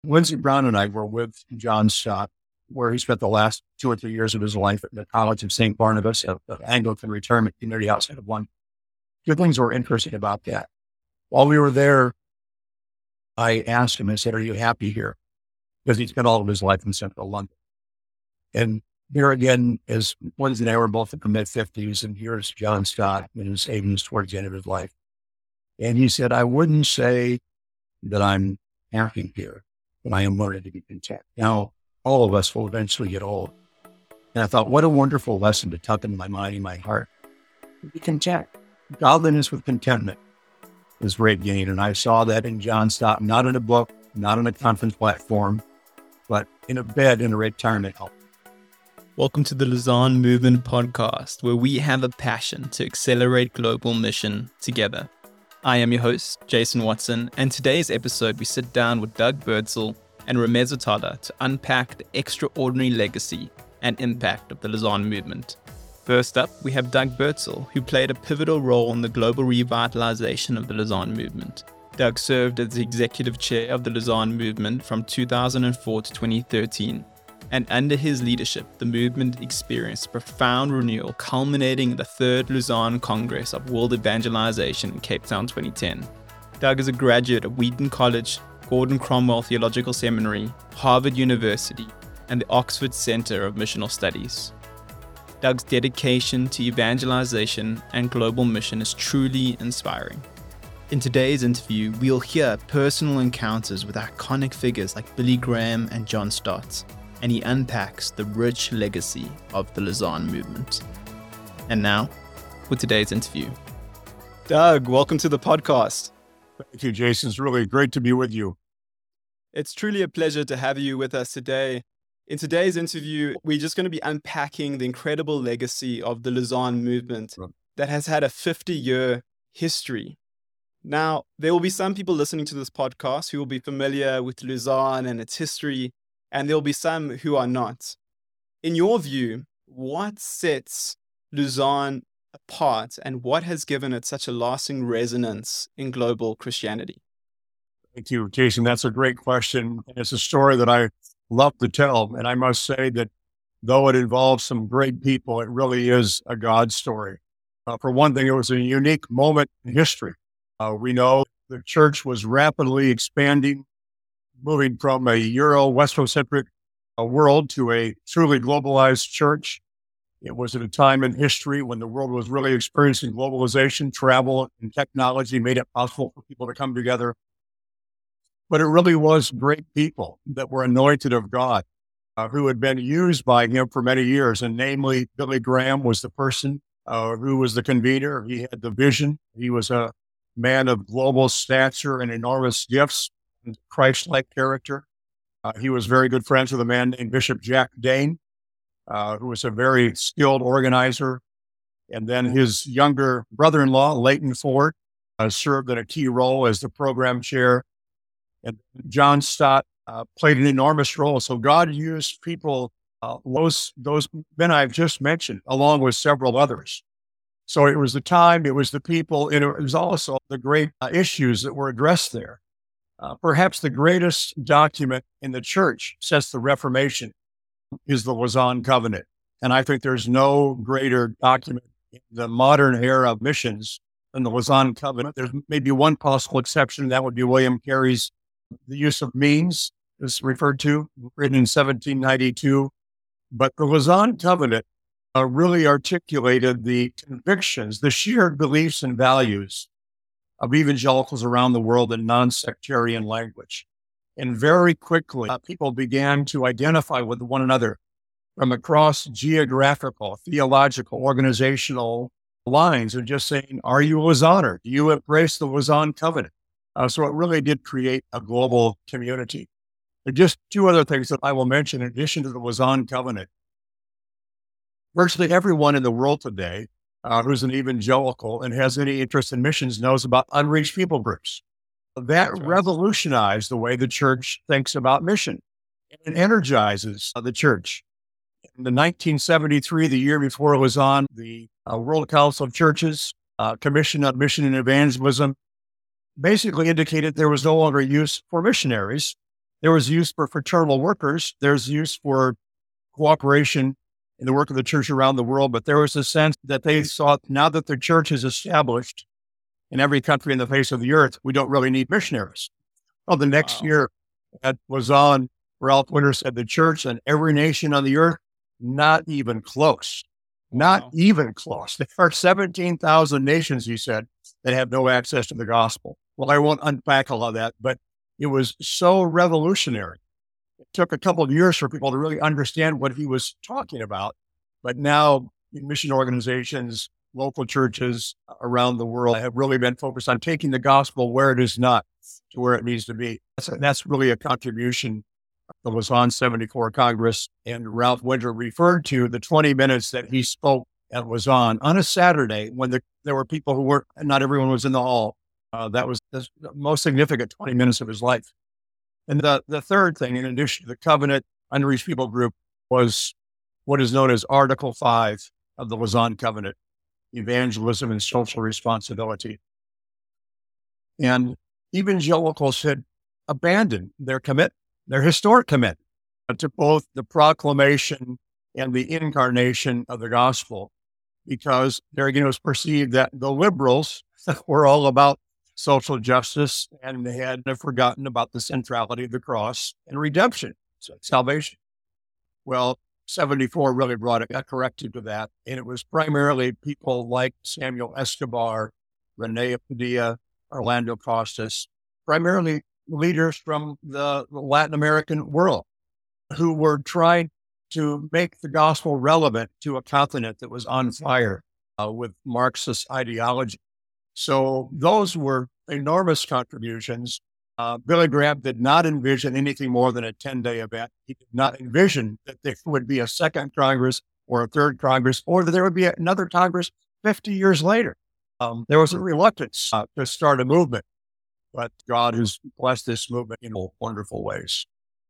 Lindsey Brown and I were with John Stott, where he spent the last 2 or 3 years of his life at the College of St. Barnabas, an Anglican retirement community outside of London. Two things were interesting about that. While we were there, I asked him, I said, "Are you happy here?" Because he spent all of his life in central London. And here again, as Lindsey and I were both in the mid-50s, and here's John Stott in his 80s towards the end of his life. And he said, "I wouldn't say that I'm happy here, but I am learning to be content." Now, all of us will eventually get old. And I thought, what a wonderful lesson to tuck into my mind and my heart. Be content. Godliness with contentment is great gain. And I saw that in John Stott, not in a book, not on a conference platform, but in a bed in a retirement home. Welcome to the Lausanne Movement Podcast, where we have a passion to accelerate global mission together. I am your host, Jason Watson, and today's episode we sit down with Doug Birdsall and Ramez Attallah to unpack the extraordinary legacy and impact of the Lausanne Movement. First up, we have Doug Birdsall, who played a pivotal role in the global revitalization of the Lausanne Movement. Doug served as the executive chair of the Lausanne Movement from 2004 to 2013. And under his leadership, the movement experienced profound renewal, culminating in the Third Lausanne Congress of World Evangelization in Cape Town 2010. Doug is a graduate of Wheaton College, Gordon Cromwell Theological Seminary, Harvard University, and the Oxford Center of Missional Studies. Doug's dedication to evangelization and global mission is truly inspiring. In today's interview, we'll hear personal encounters with iconic figures like Billy Graham and John Stott, and he unpacks the rich legacy of the Lausanne Movement. And now, for today's interview. Doug, welcome to the podcast. Thank you, Jason. It's really great to be with you. It's truly a pleasure to have you with us today. In today's interview, we're just going to be unpacking the incredible legacy of the Lausanne Movement that has had a 50-year history. Now, there will be some people listening to this podcast who will be familiar with Lausanne and its history, and there'll be some who are not. In your view, what sets Lausanne apart and what has given it such a lasting resonance in global Christianity? Thank you, Jason. That's a great question. And it's a story that I love to tell. And I must say that though it involves some great people, it really is a God story. For one thing, it was a unique moment in history. We know the church was rapidly expanding, moving from a Euro-Western-centric world to a truly globalized church. It was at a time in history when the world was really experiencing globalization. Travel and technology made it possible for people to come together. But it really was great people that were anointed of God, who had been used by him for many years. And namely, Billy Graham was the person who was the convener. He had the vision. He was a man of global stature and enormous gifts. Christ-like character. He was very good friends with a man named Bishop Jack Dane, who was a very skilled organizer. And then his younger brother-in-law, Leighton Ford, served in a key role as the program chair. And John Stott played an enormous role. So God used people, those men I've just mentioned, along with several others. So it was the time, it was the people, and it was also the great issues that were addressed there. Perhaps the greatest document in the church since the Reformation is the Lausanne Covenant. And I think there's no greater document in the modern era of missions than the Lausanne Covenant. There's maybe one possible exception. That would be William Carey's The Use of Means is referred to, written in 1792. But the Lausanne Covenant really articulated the convictions, the shared beliefs and values of evangelicals around the world in non-sectarian language. And very quickly, people began to identify with one another from across geographical, theological, organizational lines and just saying, are you a Lausanner? Do you embrace the Lausanne Covenant? So it really did create a global community. And just two other things that I will mention in addition to the Lausanne Covenant. Virtually everyone in the world today who's an evangelical and has any interest in missions knows about unreached people groups. That revolutionized the way the church thinks about mission. It energizes the church. In the 1973, the year before Lausanne, the World Council of Churches Commission on Mission and Evangelism basically indicated there was no longer use for missionaries There was use for fraternal workers. There's use for cooperation in the work of the church around the world. But there was a sense that they thought, now that the church is established in every country in the face of the earth, we don't really need missionaries. Well, the next year that was on, Ralph Winter said, the church in every nation on the earth, not even close. Not even close. There are 17,000 nations, he said, that have no access to the gospel. Well, I won't unpack all of that, but it was so revolutionary. It took a couple of years for people to really understand what he was talking about. But now mission organizations, local churches around the world have really been focused on taking the gospel where it is not to where it needs to be. That's really a contribution of the Lausanne 74 Congress. And Ralph Winter referred to the 20 minutes that he spoke at Lausanne on a Saturday when there were people who weren't, not everyone was in the hall. That was the most significant 20 minutes of his life. And the third thing, in addition to the Covenant Unreached People Group, was what is known as Article 5 of the Lausanne Covenant, evangelism and social responsibility. And evangelicals had abandoned their historic commitment to both the proclamation and the incarnation of the gospel, because there again it was perceived that the liberals were all about social justice and they had forgotten about the centrality of the cross and redemption, so salvation. Well, 74 really brought a corrective to that. And it was primarily people like Samuel Escobar, Rene Padilla, Orlando Costas, primarily leaders from the Latin American world who were trying to make the gospel relevant to a continent that was on fire with Marxist ideology. So those were enormous contributions. Billy Graham did not envision anything more than a 10-day event. He did not envision that there would be a second Congress or a third Congress, or that there would be another Congress 50 years later. There was a reluctance to start a movement, but God has blessed this movement in wonderful ways.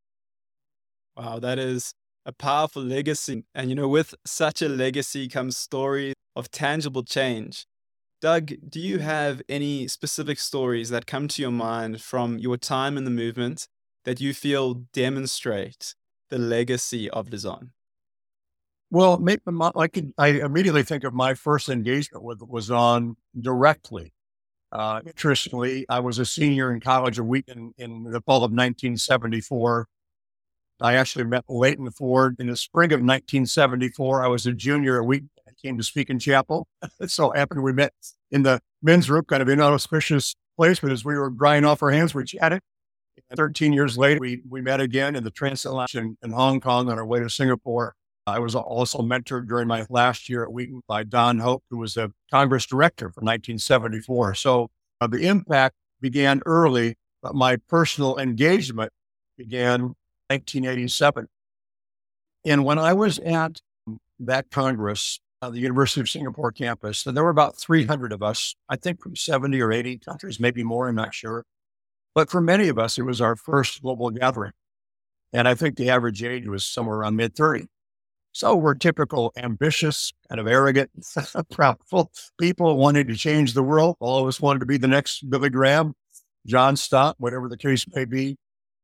Wow, that is a powerful legacy. And, with such a legacy comes stories of tangible change. Doug, do you have any specific stories that come to your mind from your time in the movement that you feel demonstrate the legacy of Lausanne? Well, I immediately think of my first engagement with Lausanne directly. Interestingly, I was a senior in college a week in the fall of 1974. I actually met Leighton Ford in the spring of 1974. I was a junior a week. I came to speak in chapel. It so happened we met in the men's room, kind of an inauspicious place, but as we were drying off our hands, we chatted. 13 years later, we met again in the Transatlantic in Hong Kong on our way to Singapore. I was also mentored during my last year at Wheaton by Don Hope, who was a Congress director for 1974. So the impact began early, but my personal engagement began 1987. And when I was at that Congress, the University of Singapore campus, and there were about 300 of us, I think from 70 or 80 countries, maybe more, I'm not sure. But for many of us, it was our first global gathering. And I think the average age was somewhere around mid-30. So we're typical, ambitious, kind of arrogant, proudful people wanting to change the world. All of us wanted to be the next Billy Graham, John Stott, whatever the case may be.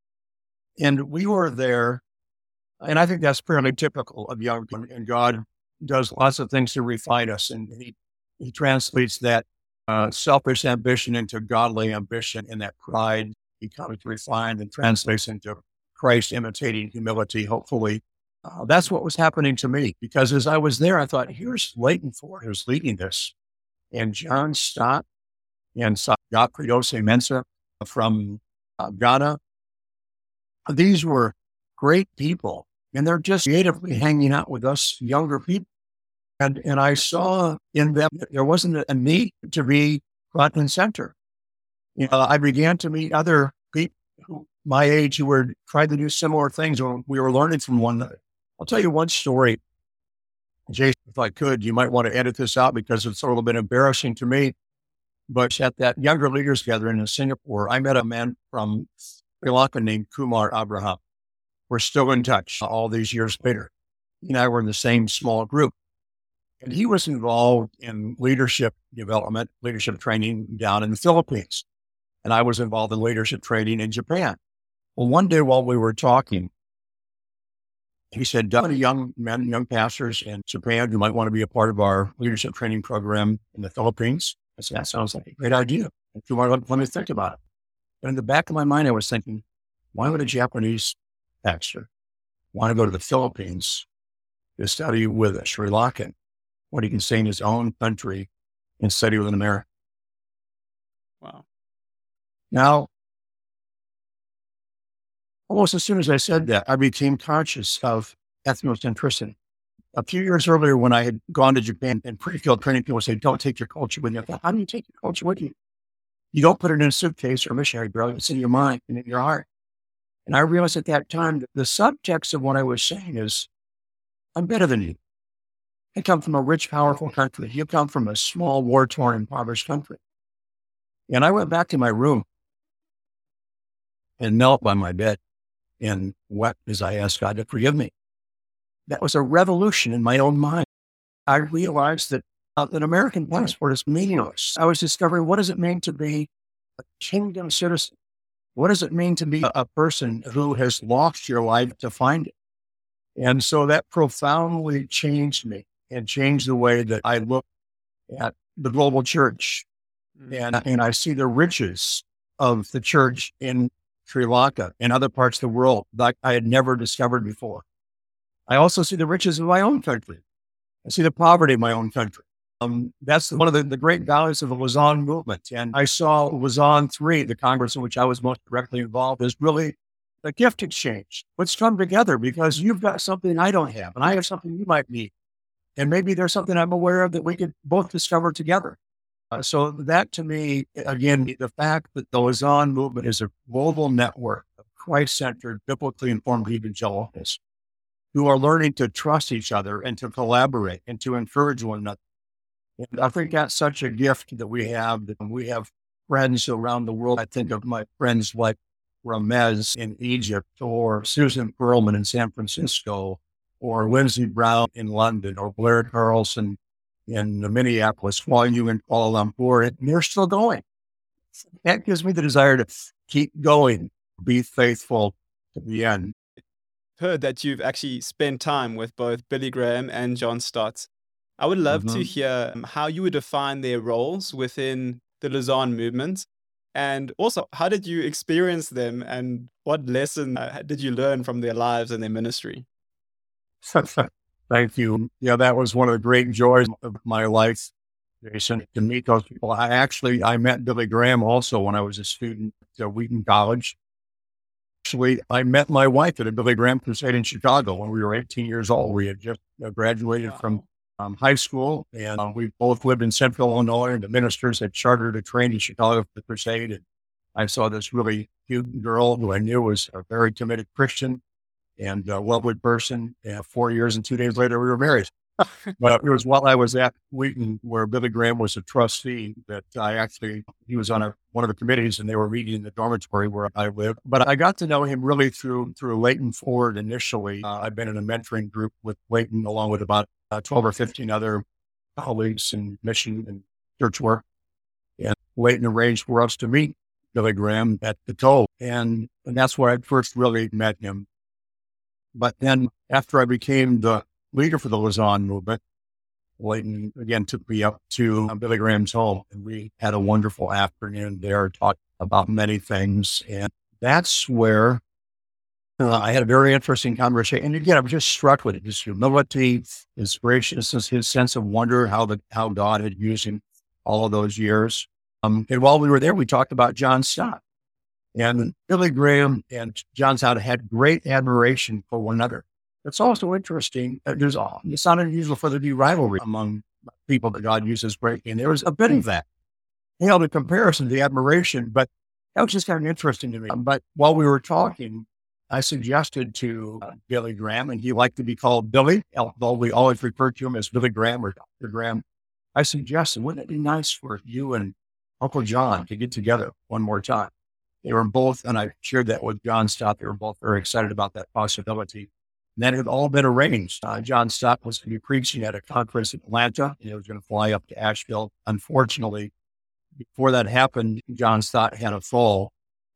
And we were there, and I think that's fairly typical of young people. And God does lots of things to refine us. And he translates that selfish ambition into godly ambition, and that pride becomes refined and translates into Christ imitating humility, hopefully. That's what was happening to me, because as I was there, I thought, here's Leighton Ford who's leading this, and John Stott and Godfrey Osei-Mensah from Ghana. These were great people, and they're just creatively hanging out with us younger people. And I saw in them that there wasn't a need to be front and center. I began to meet other people my age who were trying to do similar things when we were learning from one another. I'll tell you one story, Jason, if I could. You might want to edit this out because it's a little bit embarrassing to me. But at that younger leaders gathering in Singapore, I met a man from Sri Lanka named Kumar Abraham. We're still in touch all these years later. He and I were in the same small group. And he was involved in leadership development, leadership training down in the Philippines. And I was involved in leadership training in Japan. Well, one day while we were talking, he said, "Many young men, young pastors in Japan who might want to be a part of our leadership training program in the Philippines." I said, "That sounds like a great idea. If you want to let me think about it." But in the back of my mind, I was thinking, why would a Japanese pastor want to go to the Philippines to study with a Sri Lankan when he can stay in his own country and study with an American? Wow. Now, almost as soon as I said that, I became conscious of ethnocentricity. A few years earlier, when I had gone to Japan and pre-field training, people say, "Don't take your culture with you." I thought, how do you take your culture with you? You don't put it in a suitcase or a missionary belt. It's in your mind and in your heart. And I realized at that time that the subtext of what I was saying is, I'm better than you. I come from a rich, powerful country. You come from a small, war-torn, impoverished country. And I went back to my room and knelt by my bed and wept as I asked God to forgive me. That was a revolution in my own mind. I realized that an American passport is meaningless. I was discovering, what does it mean to be a kingdom citizen? What does it mean to be a person who has lost your life to find it? And so that profoundly changed me and changed the way that I look at the global church. And I see the riches of the church in Sri Lanka and other parts of the world that I had never discovered before. I also see the riches of my own country. I see the poverty of my own country. That's one of the great values of the Lausanne movement. And I saw Lausanne 3, the Congress in which I was most directly involved, as really a gift exchange. Let's come together because you've got something I don't have and I have something you might need. And maybe there's something I'm aware of that we could both discover together. So that to me, again, the fact that the Lausanne movement is a global network of Christ-centered, biblically informed evangelicals who are learning to trust each other and to collaborate and to encourage one another. And I think that's such a gift that we have friends around the world. I think of my friends like Ramez in Egypt, or Susan Perlman in San Francisco, or Lindsey Brown in London, or Blair Carlson in Minneapolis, Huang Yu in Kuala Lumpur, and they're still going. That gives me the desire to keep going, be faithful to the end. Heard that you've actually spent time with both Billy Graham and John Stott. I would love to hear how you would define their roles within the Lausanne movement. And also, how did you experience them and what lesson did you learn from their lives and their ministry? Thank you. Yeah, that was one of the great joys of my life, Jason, to meet those people. I met Billy Graham also when I was a student at Wheaton College. Actually, I met my wife at a Billy Graham crusade in Chicago when we were 18 years old. We had just graduated from high school, and we both lived in Central Illinois, and the ministers had chartered a train in Chicago for the crusade. And I saw this really cute girl who I knew was a very committed Christian and a well-wood person. And 4 years and 2 days later, we were married. But it was while I was at Wheaton, where Billy Graham was a trustee, that he was on one of the committees, and they were meeting in the dormitory where I lived. But I got to know him really through Leighton Ford initially. I've been in a mentoring group with Leighton, along with about 12 or 15 other colleagues in mission and church work. And Leighton arranged for us to meet Billy Graham at the Cove. And that's where I first really met him. But then after I became the leader for the Lausanne movement, Leighton again took me up to Billy Graham's home, and we had a wonderful afternoon there, talked about many things. And that's where I had a very interesting conversation. And again, I'm just struck with it, his humility, his graciousness, his sense of wonder, how God had used him all of those years. And while we were there, we talked about John Stott. And Billy Graham and John Stott had great admiration for one another. It's also interesting. It's not unusual for there to be rivalry among people that God uses greatly. And there was a bit of that. He held a comparison, the admiration, but that was just kind of interesting to me. But while we were talking, I suggested to Billy Graham, and he liked to be called Billy, although we always referred to him as Billy Graham or Dr. Graham. I suggested, wouldn't it be nice for you and Uncle John to get together one more time? They were both, and I shared that with John Stott, they were both very excited about that possibility. And that had all been arranged. John Stott was going to be preaching at a conference in Atlanta, and he was going to fly up to Asheville. Unfortunately, before that happened, John Stott had a fall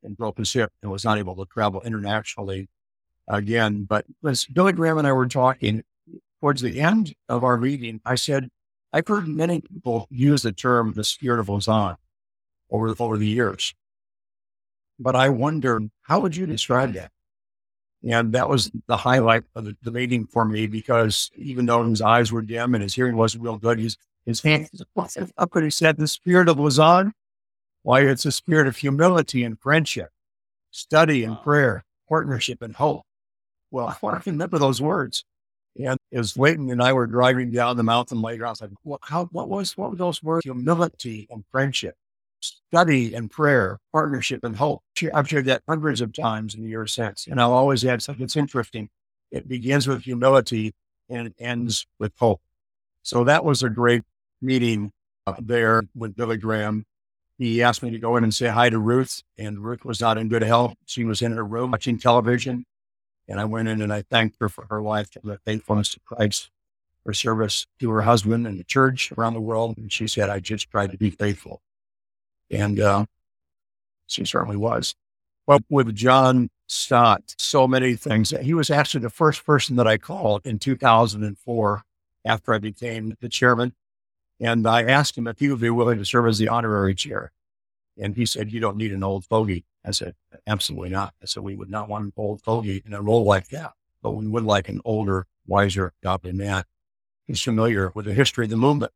and broke his hip and was not able to travel internationally again. But as Billy Graham and I were talking towards the end of our meeting, I said, I've heard many people use the term the Spirit of Lausanne over the years. But I wonder, how would you describe that? And that was the highlight of the meeting for me, because even though his eyes were dim and his hearing wasn't real good, his hands up and he said, the Spirit of Lausanne, why, it's a spirit of humility and friendship, study and prayer, partnership and hope. Well, I want to remember those words. And as Leighton and I were driving down the mountain later, I was like, what were those words? Humility and friendship, study and prayer, partnership and hope. I've shared that hundreds of times in the years since. And I'll always add something that's interesting. It begins with humility and it ends with hope. So that was a great meeting there with Billy Graham. He asked me to go in and say hi to Ruth, and Ruth was not in good health. She was in her room watching television. And I went in and I thanked her for her life, the faithfulness to Christ, her service to her husband and the church around the world. And she said, I just tried to be faithful. And she certainly was. Well, with John Stott, so many things. He was actually the first person that I called in 2004 after I became the chairman. And I asked him if he would be willing to serve as the honorary chair. And he said, you don't need an old fogey. I said, absolutely not. I said, we would not want an old fogey in a role like that, but we would like an older, wiser, godly man. He's familiar with the history of the movement.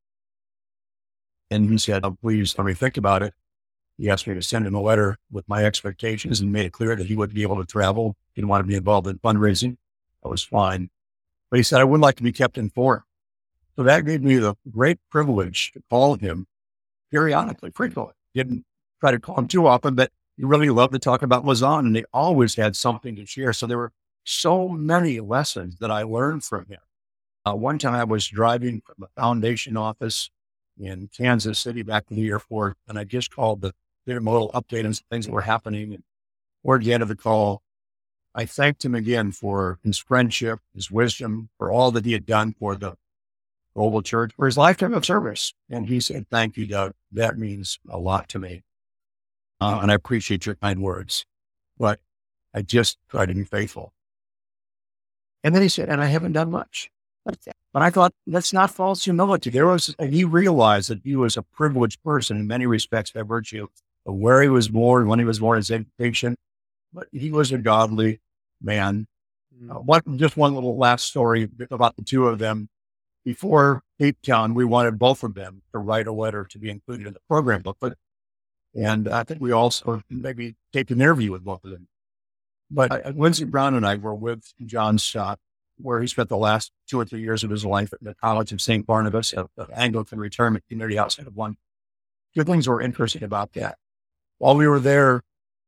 And he said, please let me think about it. He asked me to send him a letter with my expectations and made it clear that he wouldn't be able to travel. He didn't want to be involved in fundraising. That was fine. But he said, I would like to be kept informed. So that gave me the great privilege to call him periodically, frequently. Didn't try to call him too often, but he really loved to talk about Lausanne, and they always had something to share. So there were so many lessons that I learned from him. One time I was driving from a foundation office in Kansas City back to the airport, and I just called the intermodal update on some things that were happening. And toward the end of the call, I thanked him again for his friendship, his wisdom, for all that he had done for the global church, for his lifetime of service. And he said, thank you, Doug. That means a lot to me. And I appreciate your kind words, but I just try to be faithful. And then he said, and I haven't done much. But I thought, that's not false humility. And he realized that he was a privileged person in many respects by virtue of where he was born, when he was born, his education, but he was a godly man. Just one little last story about the two of them. Before Cape Town, we wanted both of them to write a letter to be included in the program booklet. And I think we also maybe taped an interview with both of them. But Lindsey Brown and I were with John Stott, where he spent the last 2 or 3 years of his life at the College of St. Barnabas, an Anglican retirement community outside of London. Two things were interesting about that. While we were there,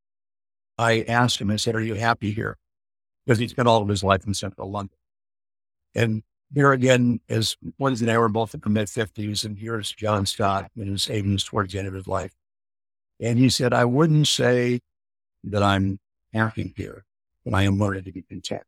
I asked him, I said, are you happy here? Because he spent all of his life in central London. And here again, as Lindsey and I were both in the mid-50s, and here's John Stott in his 80s towards the end of his life. And he said, I wouldn't say that I'm happy here, but I am learning to be content.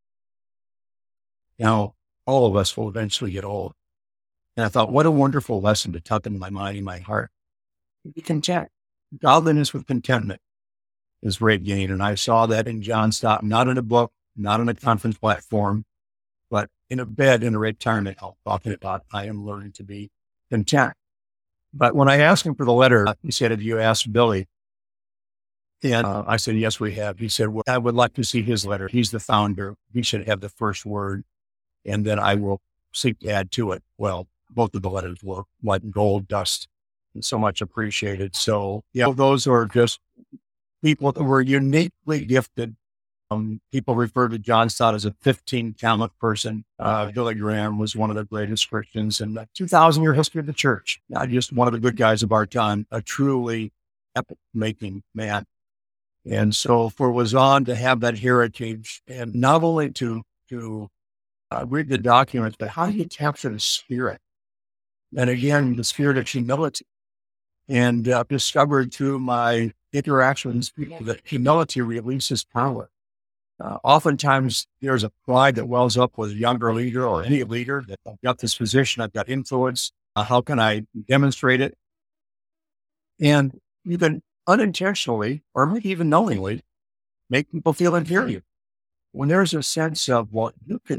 Now, all of us will eventually get old. And I thought, what a wonderful lesson to tuck into my mind and my heart. Be content. Godliness with contentment is great gain. And I saw that in John Stott, not in a book, not on a conference platform, but in a bed in a retirement home, talking about, I am learning to be content. But when I asked him for the letter, he said, have you asked Billy? And I said, yes, we have. He said, well, I would like to see his letter. He's the founder. He should have the first word. And then I will seek to add to it. Well, both of the letters were like gold dust and so much appreciated. So, yeah, those are just people that were uniquely gifted. People refer to John Stott as a 15-talent person. Billy Graham was one of the greatest Christians in the 2,000-year history of the church. Not just one of the good guys of our time, a truly epic-making man. And so for Lausanne to have that heritage, and not only to read the documents, but how do you capture the spirit? And again, the spirit of humility. And discovered through my interaction with these people that humility releases power. Oftentimes there's a pride that wells up with a younger leader or any leader that I've got this position, I've got influence. How can I demonstrate it? And even unintentionally or maybe even knowingly make people feel inferior. When there's a sense of, well, you can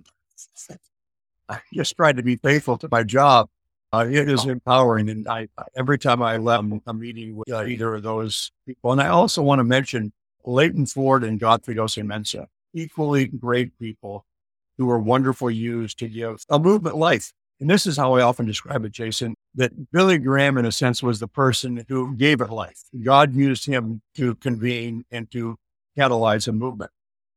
I just try to be faithful to my job. It is empowering. And every time I left a meeting with either of those people, and I also want to mention Leighton Ford and Godfrey Mensa, equally great people who were wonderfully used to give a movement life. And this is how I often describe it, Jason, that Billy Graham, in a sense, was the person who gave it life. God used him to convene and to catalyze a movement.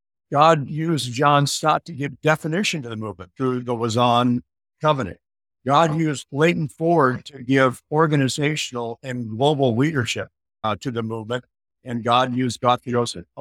God used John Stott to give definition to the movement through the Lausanne Covenant. God used Leighton Ford to give organizational and global leadership to the movement. And God used Godfrey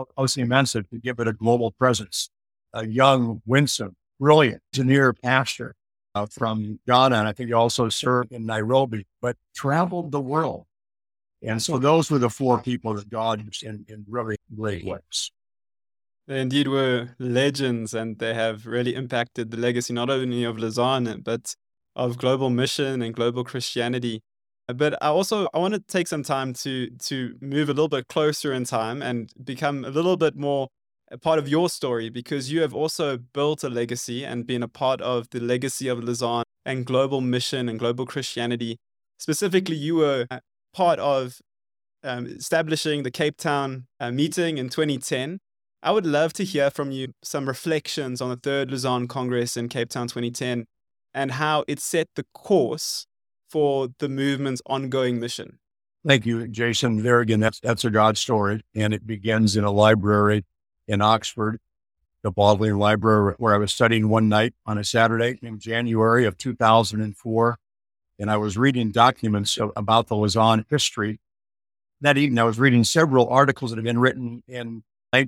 Mensa to give it a global presence. A young, winsome, brilliant engineer pastor from Ghana, and I think he also served in Nairobi, but traveled the world. And so those were the four people that God used in really great ways. They indeed were legends, and they have really impacted the legacy not only of Lausanne, but of global mission and global Christianity. But I want to take some time to move a little bit closer in time and become a little bit more a part of your story, because you have also built a legacy and been a part of the legacy of Lausanne and global mission and global Christianity. Specifically, you were part of establishing the Cape Town meeting in 2010. I would love to hear from you some reflections on the Third Lausanne Congress in Cape Town 2010 and how it set the course for the movement's ongoing mission. Thank you, Jason. There again, that's a God story, and it begins in a library in Oxford, the Bodleian Library, where I was studying one night on a Saturday in January of 2004, and I was reading documents about the Lausanne history. That evening, I was reading several articles that had been written in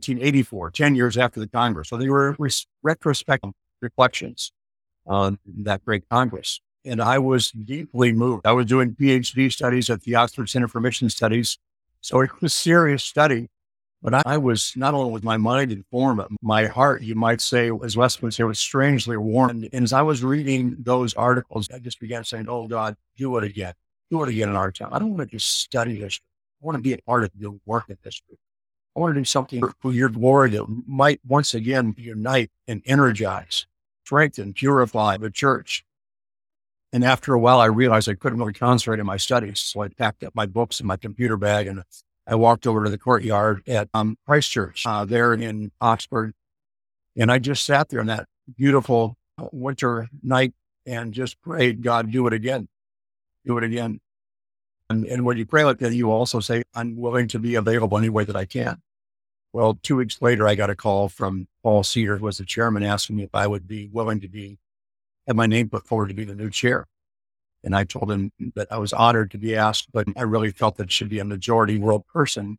1984, 10 years after the Congress. So they were retrospective reflections on that great Congress. And I was deeply moved. I was doing PhD studies at the Oxford Center for Mission Studies. So it was serious study. But I was not only with my mind informed, but my heart, you might say, as Wes would say, was strangely warm. And as I was reading those articles, I just began saying, oh, God, do it again. Do it again in our town. I don't want to just study history. I want to be a part of your work in history. I want to do something for your glory that might once again unite and energize, strengthen, purify the church. And after a while, I realized I couldn't really concentrate on my studies. So I packed up my books in my computer bag and I walked over to the courtyard at Christ Church there in Oxford. And I just sat there on that beautiful winter night and just prayed, God, do it again. Do it again. And when you pray like that, you also say, I'm willing to be available any way that I can. Well, 2 weeks later, I got a call from Paul Cedar, who was the chairman, asking me if I would be willing to have my name put forward to be the new chair. And I told him that I was honored to be asked, but I really felt that it should be a majority world person.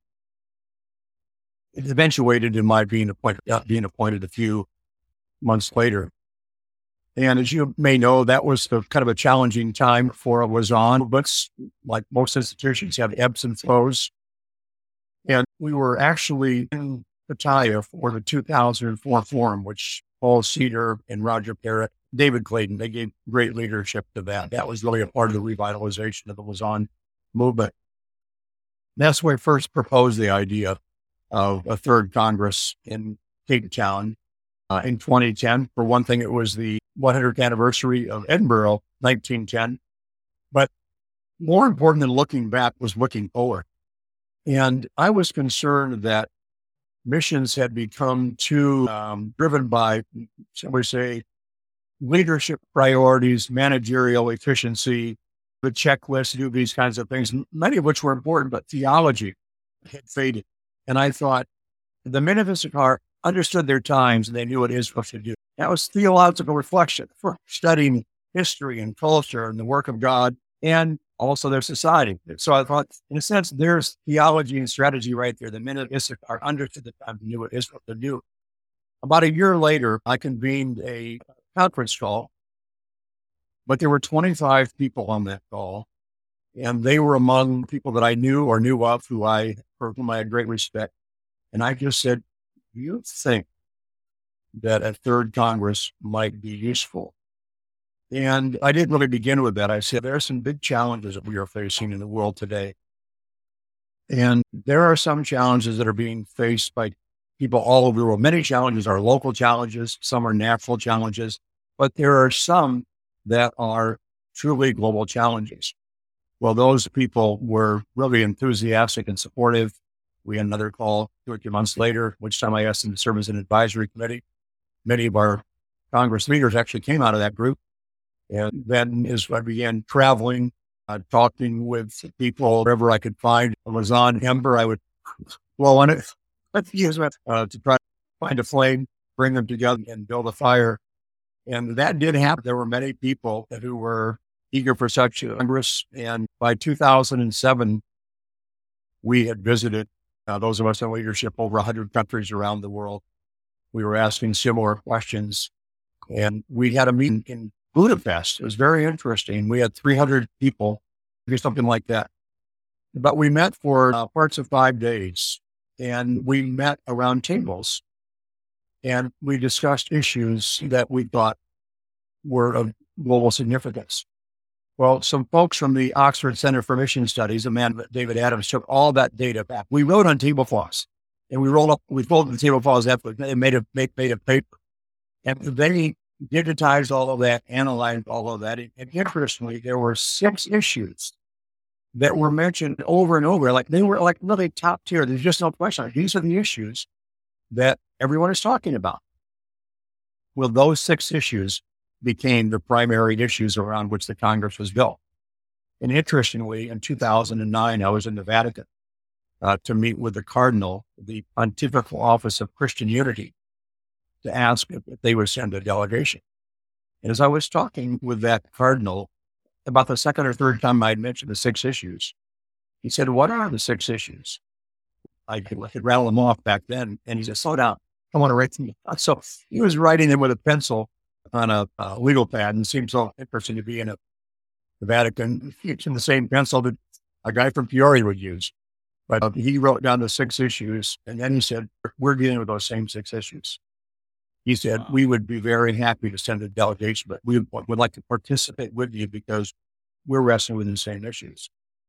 It eventuated in my being appointed a few months later. And as you may know, that was kind of a challenging time for Lausanne. But like most institutions, have ebbs and flows. And we were actually in Pattaya for the 2004 forum, which Paul Cedar and Roger Parrott, David Clayton, they gave great leadership to that. That was really a part of the revitalization of the Lausanne movement. That's where I first proposed the idea of a third Congress in Cape Town in 2010. For one thing, it was the 100th anniversary of Edinburgh, 1910. But more important than looking back was looking forward. And I was concerned that missions had become too driven by, shall we say, leadership priorities, managerial efficiency, the checklist, do these kinds of things, many of which were important, but theology had faded. And I thought the men of Issachar understood their times and they knew what Israel should do. That was theological reflection for studying history and culture and the work of God and also their society. So I thought, in a sense, there's theology and strategy right there. The men of Issachar understood the time and knew what Israel should do. About a year later, I convened a conference call, but there were 25 people on that call, and they were among people that I knew or knew of for whom I had great respect. And I just said, do you think that a third Congress might be useful? And I didn't really begin with that. I said, there are some big challenges that we are facing in the world today. And there are some challenges that are being faced by people all over the world. Many challenges are local challenges, some are natural challenges, but there are some that are truly global challenges. Well, those people were really enthusiastic and supportive. We had another call 2 or 3 months later, which time I asked them to serve as an advisory committee. Many of our Congress leaders actually came out of that group. And then as I began traveling, talking with people wherever I could find a Lausanne ember, I would blow on it, use it to try to find a flame, bring them together and build a fire. And that did happen. There were many people who were eager for such Congress. And by 2007, we had visited, those of us in leadership, over 100 countries around the world. We were asking similar questions. And we had a meeting in Budapest. It was very interesting. We had 300 people, or something like that. But we met for parts of 5 days. And we met around tables. And we discussed issues that we thought were of global significance. Well, some folks from the Oxford Center for Mission Studies, a man, David Adams, took all that data back. We wrote on tablecloths, and we folded the tablecloths up and made a paper. And they digitized all of that, analyzed all of that. And interestingly, there were 6 issues that were mentioned over and over. Like they were like really top tier. There's just no question. These are the issues that everyone is talking about. Well, those 6 issues became the primary issues around which the Congress was built. And interestingly, in 2009, I was in the Vatican to meet with the Cardinal, the Pontifical Office of Christian Unity, to ask if they would send a delegation. And as I was talking with that Cardinal, about the second or third time I'd mentioned the 6 issues, he said, "What are the 6 issues?" I could rattle them off back then. And he said, "Slow down. I want to write them." So he was writing them with a pencil on a legal pad, and it seemed so interesting to be in the Vatican using the same pencil that a guy from Peoria would use. But he wrote down the 6 issues, and then he said, "We're dealing with those same 6 issues." He said, Wow. "We would be very happy to send a delegation, but we would like to participate with you because we're wrestling with the same issues."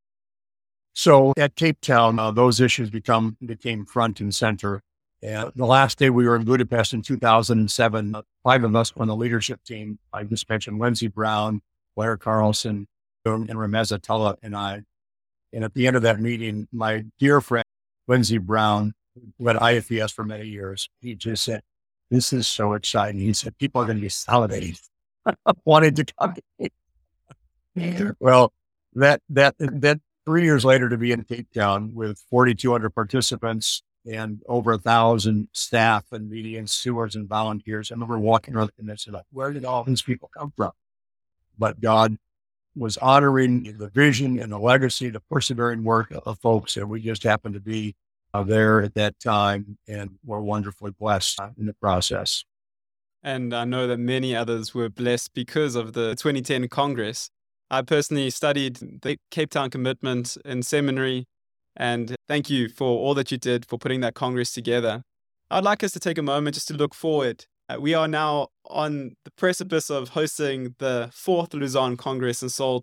So at Cape Town, those issues became front and center. And the last day we were in Budapest in 2007, 5 of us on the leadership team, I just mentioned Lindsey Brown, Blair Carlson, and Rameza Tullah and I. And at the end of that meeting, my dear friend, Lindsey Brown, who had IFES for many years, he just said, "This is so exciting." He said, "People are going to be salivating, wanting to come." Well, that 3 years later to be in Cape Town with 4,200 participants and over 1,000 staff and media and stewards and volunteers. I remember walking around the convention like, where did all these people come from? But God was honoring the vision and the legacy, the persevering work of folks. And we just happened to be there at that time and were wonderfully blessed in the process. And I know that many others were blessed because of the 2010 Congress. I personally studied the Cape Town Commitment in seminary, and thank you for all that you did for putting that Congress together. I'd like us to take a moment just to look forward. We are now on the precipice of hosting the 4th Lausanne Congress in Seoul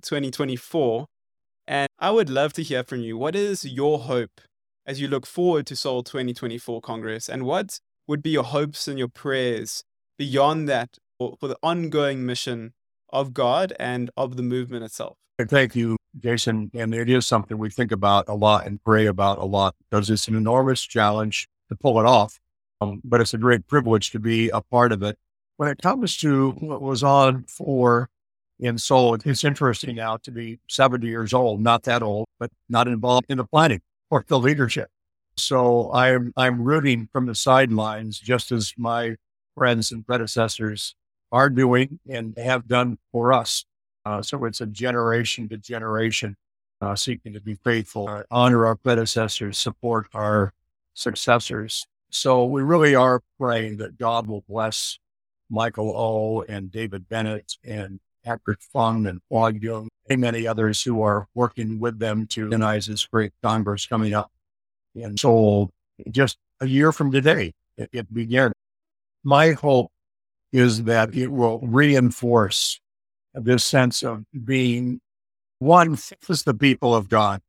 2024. And I would love to hear from you. What is your hope as you look forward to Seoul 2024 Congress? And what would be your hopes and your prayers beyond that for the ongoing mission of God and of the movement itself? Thank you, Jason. And it is something we think about a lot and pray about a lot because it's an enormous challenge to pull it off. But it's a great privilege to be a part of it. When it comes to what was on for in Seoul, it's interesting now to be 70 years old, not that old, but not involved in the planning or the leadership. So I'm rooting from the sidelines, just as my friends and predecessors are doing and have done for us. So it's a generation to generation seeking to be faithful, honor our predecessors, support our successors. So we really are praying that God will bless Michael O. and David Bennett and Patrick Fung and Hua Yung and many others who are working with them to organize this great Congress coming up in Seoul just a year from today. It began. My hope is that it will reinforce this sense of being one with the people of God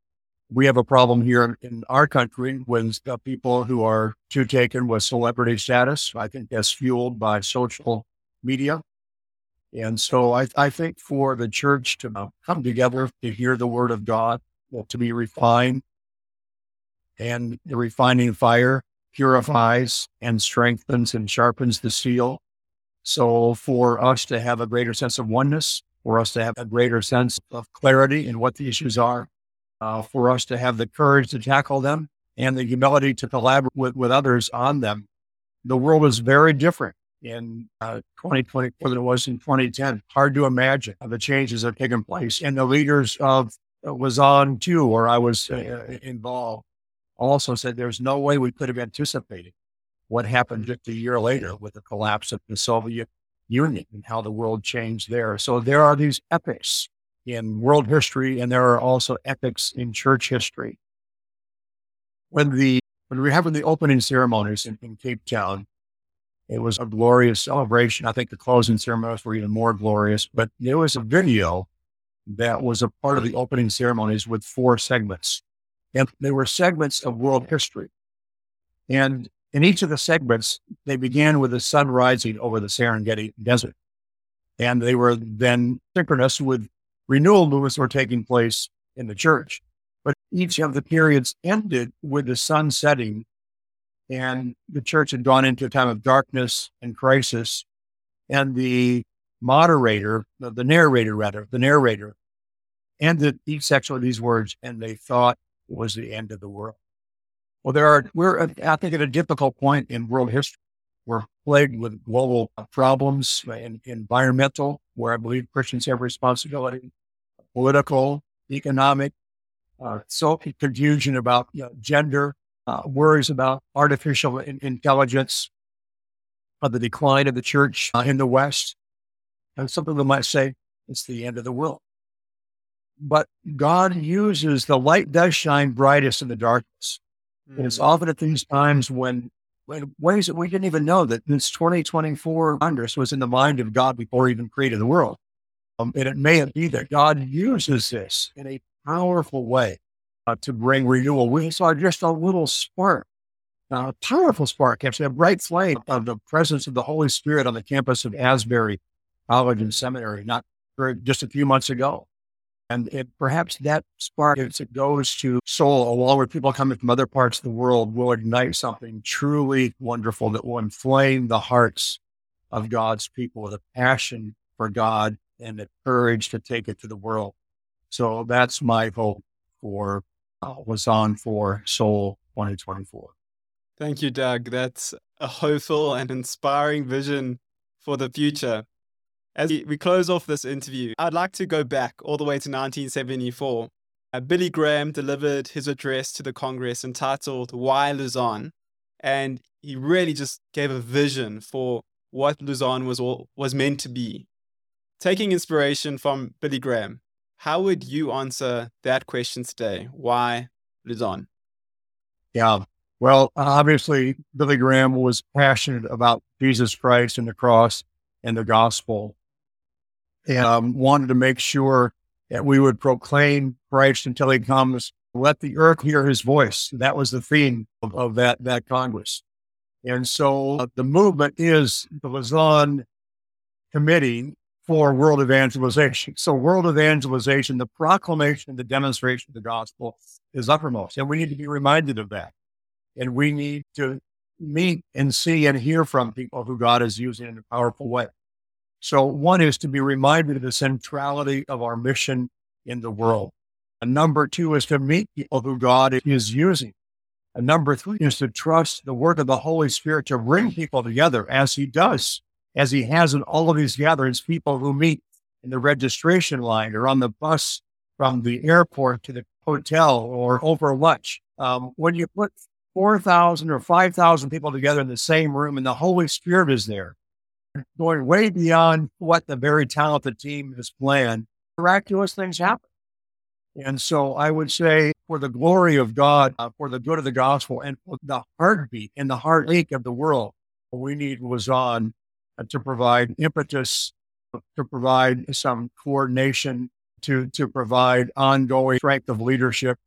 We have a problem here in our country with people who are too taken with celebrity status. I think that's fueled by social media. And so I think for the church to come together to hear the word of God, to be refined, and the refining fire purifies and strengthens and sharpens the steel. So for us to have a greater sense of oneness, for us to have a greater sense of clarity in what the issues are, for us to have the courage to tackle them and the humility to collaborate with others on them. The world is very different in 2024 than it was in 2010. Hard to imagine the changes that have taken place. And the leaders of Lausanne too, where I was involved, also said there's no way we could have anticipated what happened just a year later with the collapse of the Soviet Union and how the world changed there. So there are these epics in world history, and there are also epics in church history. When we were having the opening ceremonies in Cape Town, it was a glorious celebration. I think the closing ceremonies were even more glorious, but there was a video that was a part of the opening ceremonies with 4 segments. And they were segments of world history. And in each of the segments, they began with the sun rising over the Serengeti Desert. And they were then synchronous with renewal movements that were taking place in the church. But each of the periods ended with the sun setting, and the church had gone into a time of darkness and crisis. And the narrator ended each section with these words, and they thought it was the end of the world. Well, we're, I think, at a difficult point in world history. We're plagued with global problems, environmental, where I believe Christians have responsibility, political, economic, social confusion about gender, worries about artificial intelligence, the decline of the church in the West. And some people might say it's the end of the world. But God uses the light does shine brightest in the darkness. And it's often at these times when ways that we didn't even know that this 2024 Congress was in the mind of God before he even created the world. And it may be that God uses this in a powerful way to bring renewal. We saw just a little spark, a powerful spark, actually a bright flame of the presence of the Holy Spirit on the campus of Asbury College and Seminary, just a few months ago. And perhaps that spark, as it goes to Seoul, along with people coming from other parts of the world, will ignite something truly wonderful that will inflame the hearts of God's people with a passion for God and the courage to take it to the world. So that's my hope for Lausanne for Seoul 2024. Thank you, Doug. That's a hopeful and inspiring vision for the future. As we close off this interview, I'd like to go back all the way to 1974. Billy Graham delivered his address to the Congress entitled Why Lausanne? And he really just gave a vision for what Lausanne was meant to be. Taking inspiration from Billy Graham, how would you answer that question today? Why Lausanne? Yeah. Well, obviously, Billy Graham was passionate about Jesus Christ and the cross and the gospel, and wanted to make sure that we would proclaim Christ until he comes. Let the earth hear his voice. That was the theme of that Congress. And so the movement is the Lausanne Committee for World Evangelization. So world evangelization, the proclamation, the demonstration of the gospel is uppermost. And we need to be reminded of that. And we need to meet and see and hear from people who God is using in a powerful way. So one is to be reminded of the centrality of our mission in the world. And number 2 is to meet people who God is using. And number 3 is to trust the work of the Holy Spirit to bring people together as he does, as he has in all of these gatherings, people who meet in the registration line or on the bus from the airport to the hotel or over lunch. When you put 4,000 or 5,000 people together in the same room and the Holy Spirit is there, going way beyond what the very talented team has planned, miraculous things happen. And so I would say for the glory of God, for the good of the gospel, and for the heartbeat and the heartache of the world, we need Lausanne to provide impetus, to provide some coordination, to provide ongoing strength of leadership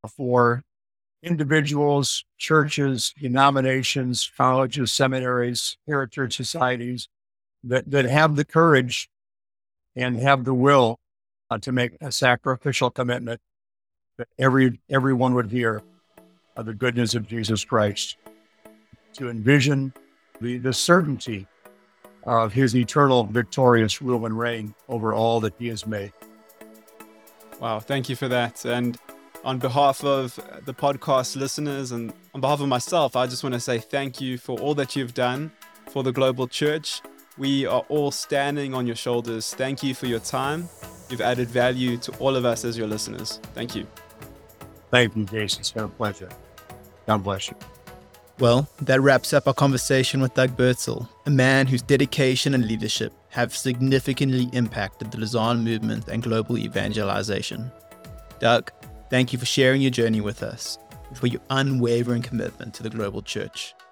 for individuals, churches, denominations, colleges, seminaries, heritage societies that have the courage and have the will to make a sacrificial commitment that everyone would hear of the goodness of Jesus Christ, to envision the certainty of his eternal victorious rule and reign over all that he has made. Wow, thank you for that. And on behalf of the podcast listeners and on behalf of myself, I just want to say thank you for all that you've done for the global church. We are all standing on your shoulders. Thank you for your time. You've added value to all of us as your listeners. Thank you. Thank you, Jason. It's been a pleasure. God bless you. Well, that wraps up our conversation with Doug Bertzel, a man whose dedication and leadership have significantly impacted the Lausanne movement and global evangelization. Doug, thank you for sharing your journey with us and for your unwavering commitment to the global church.